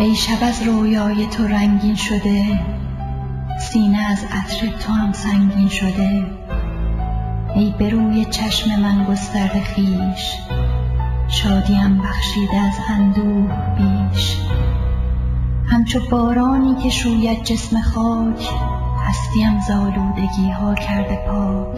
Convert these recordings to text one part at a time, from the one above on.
ای شب از رویای تو رنگین شده، سینه از عطر تو هم سنگین شده. ای به روی چشم من گسترده خویش، شادیم بخشیده از اندوه بیش. همچو بارانی که شوید جسم خاک، هستیم ز آلودگی ها کرده پاک.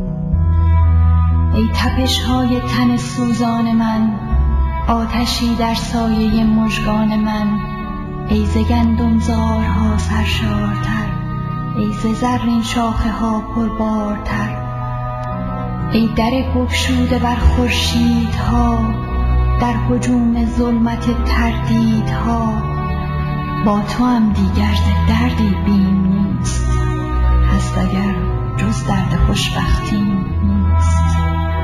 ای تپش های تن سوزان من، آتشی در سایه مژگان من. ای ز گندمزارها سرشارتر، ای ز زرین شاخه ها پربارتر. ای در گشوده بر خورشیدها، در هجوم ظلمت تردیدها. با تو هم دیگر ز دردی بیم نیست، هست اگر جز درد خوشبختی نیست.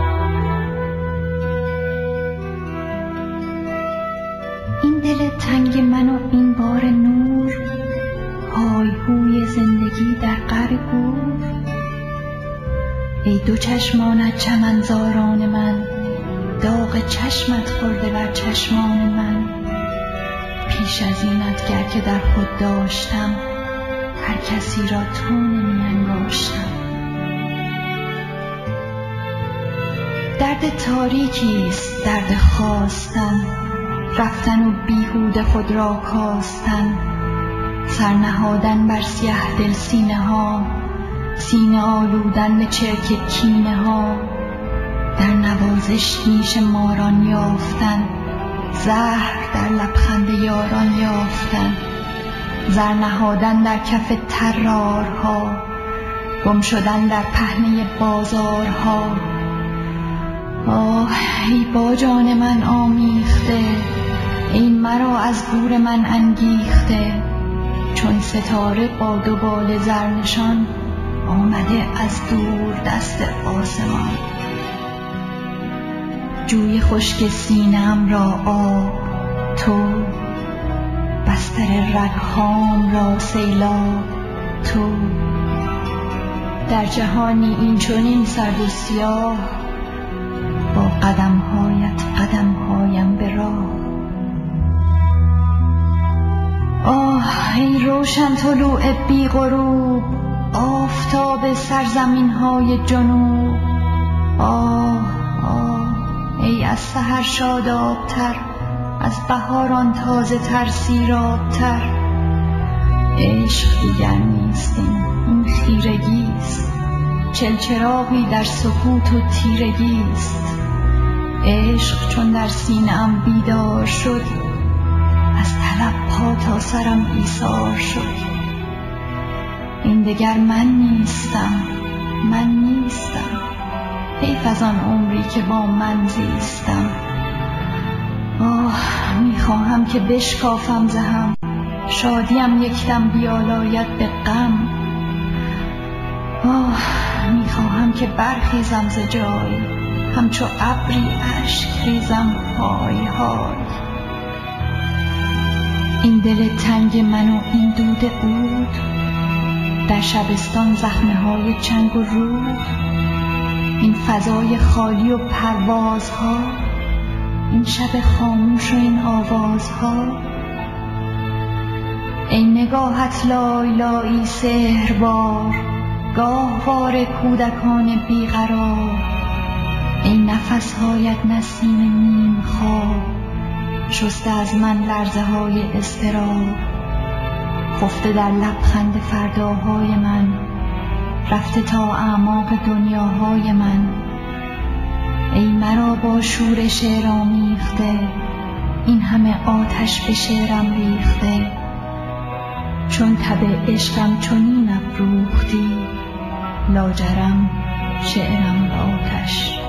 این دل تنگ من و این بار نور، های هوی زندگی در قعر گور. ای دو چشمانت چمنزاران من، داغ چشمت خورده بر چشمان من. پیش از اینت گر که در خود داشتم، هر کسی را تو نمی انگاشتم. درد تاریکیست درد خواستن، رفتن و بیهوده خود را کاستن. سر نهادن بر سیه دل سینه ها، سینه آلودن به چرک کینه ها. در نوازش نیش ماران یافتن، زهر در لبخند یاران یافتن. زر نهادن در کف طرارها، گم شدن در پهنه بازارها. آه ای با جان من آمیخته، ای مرا از گور من انگیخته. چون ستاره با دو بال زرنشان، آمده از دور دست آسمان. جوی خشک سینه‌ام را آب تو، بستر رگ‌هام را سیلاب تو. در جهانی این چنین سرد و سیاه، با قدم‌هایت قدم‌هایم به راه. آه ای روشن طلوع بی غروب، آفتاب سرزمین‌های جنوب. آه ای از سحر شاداب‌تر، از بهاران تازه تر سیراب‌تر. عشق دیگر نیست این خیرگیست، چلچراغی در سکوت و تیرگیست. عشق چون در سینه‌ام بیدار شد، از طلب پا تا سرم ایثار شد. این دگر من نیستم، حیف از آن عمری که با من زیستم. آه میخواهم که بشکافم ز هم، شادیم یکدم بیالاید به غم. آه میخواهم که برخیزم ز جای، همچو ابری اشک ریزم های های. این دل تنگ من و این دود عود، در شبستان زخمه های چنگ و رود. این فضای خالی و پروازها، این شب خاموش و این آوازها. ای نگاهت لای لایی سحربار، گاهوار کودکان بیقرار. ای نفسهایت نسیم نیم خواب، شسته از من لرزه های اضطراب. خفته در لبخند فرداهای من، رفته تا اعماق دنیاهای من. ای مرا با شور شعر آمیخته، این همه آتش به شعرم ریخته. چون تب عشقم چنین افروختی، لاجرم شعرم به آتش